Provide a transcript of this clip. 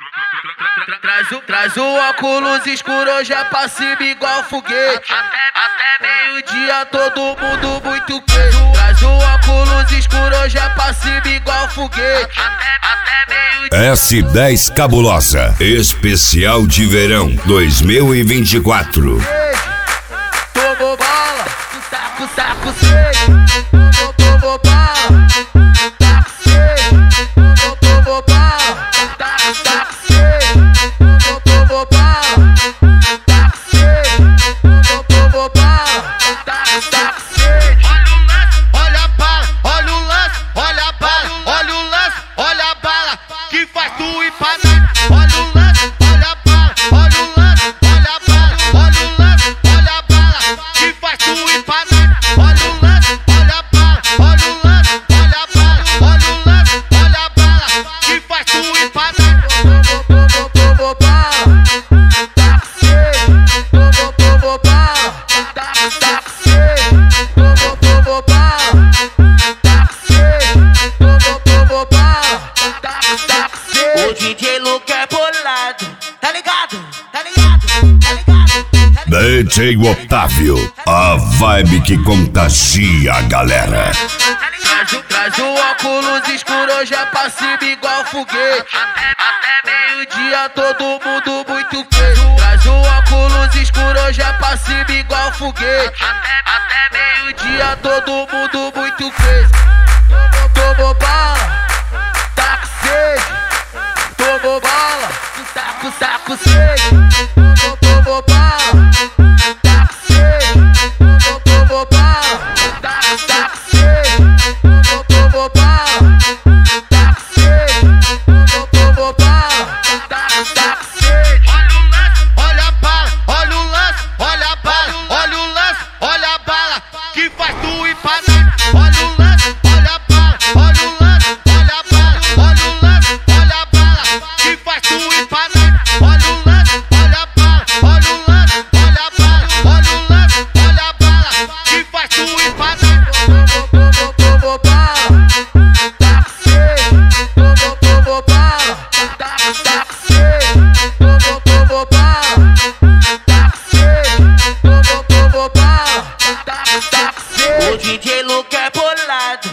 Traz o óculos escuro, hoje é pra cima igual foguete. Até meio-dia todo mundo muito queijo. Traz o óculos escuro, hoje é pra cima igual foguete. Até meio-dia. S10 Cabulosa, especial de verão 2024. Tomou bala, saco seco. Tomou bala, taco seco. Tomou bala, taco seco. Tomou bala, taco seco. Tomou bala, taco seco. Olha a bala, olha o lance, olha a bala, olha o lance, olha a bala que faz tu ir pra nada. Olha o lance, olha a bala, olha o lance, olha a bala, olha o lance, olha a bala que faz tu ir pra nada. Olha o lance, olha a bala, olha o lance, olha a bala, olha o lance, olha a bala que faz tu ir pra nada. Tomou bala, taco seco. Tomou bala, taco seco. Tomou bala, taco seco. Tomou bala, taco seco. O DJ Luke é bolado, tá ligado? Tá ligado? Tá ligado? DJ Otávio, a vibe que contagia a galera. Traz o óculos escuro, hoje é pra cima igual foguete. Até meio-dia todo mundo muito queijo. Traz o óculos escuro, hoje é pra cima igual foguete. Até meio-dia todo mundo muito queijo. Tomou bala, taco seco. Tomou bala, saco seco. Tomou bala, taco seco. Tomou bala, taco seco. Tomou bala, taco seco. Tomou bala, taco seco. Olha a bala, olha o lance, olha a bala, olha o lance, olha a bala que faz tu ir pra nada. Olha o lance, olha a bala, olha o lance, olha a bala, olha o lance, olha a bala que faz tu ir pra nada. Olha o lance, olha a bala, olha o lance, olha a bala, olha o lance, olha a bala que faz tu ir pra nada. Tomou bala, taco seco. Tomou bala, taco seco. Tomou bala, taco seco. Tomou bala, taco seco. O DJ Luke é bolado,